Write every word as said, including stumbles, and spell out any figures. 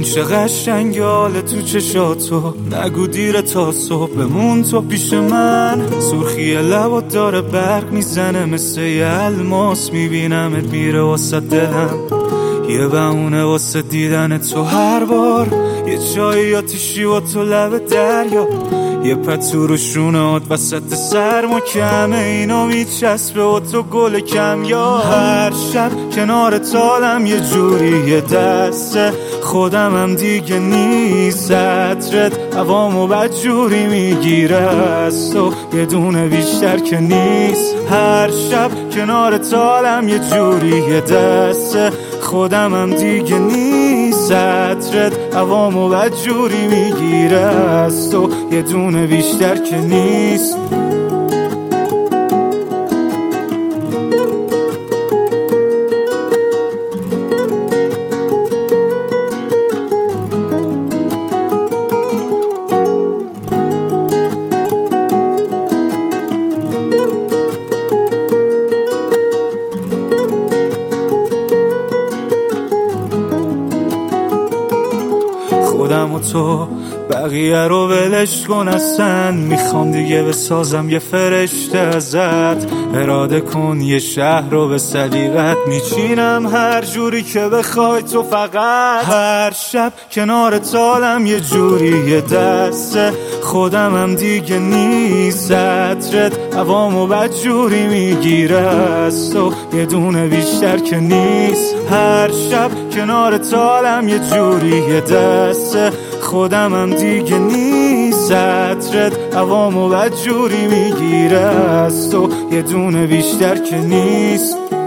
چه قشنگ حال تو چشاتو، نگو دیر تا صبح بمون تو پیش من. سرخی لبات داره برق میزنه مثل یه الماس، میبینمت میره واسه دلم، یه بهونه واسه دیدن تو هر بار. یه چای آتیشی و تو لب دریا، یه پتو رو شونهات وسط سرما کمه، اینا میچسبه و تو گل کم. یا هر شب کنار تالم یه جوری یه دسته خودم هم دیگه نیست، عطرت هوامو بد جوری میگیره از تو، یه دونه بیشتر که نیست. هر شب کنار تالم یه جوری یه دسته خودم هم دیگه نیست، عطرت هوامو بد جوری میگیره از تو، یه دونه بیشتر که نیست. خودم و تو بقیه رو ولش کن اصلا، میخوام دیگه بسازم یه فرشته ازت. اراده کن یه شهر رو به سلیقت میچینم هر جوری که بخوای تو فقط. هر شب کنار تالم یه جوری یه دسته خودم هم دیگه نیست، عطرت هوامو بد جوری میگیره از تو، یه دونه بیشتر که نیست. هر شب کنار تالم یه جوری یه دسته خودم هم دیگه نیست، عطرت هوامو بد جوری میگیره از تو، یه دونه بیشتر که نیست.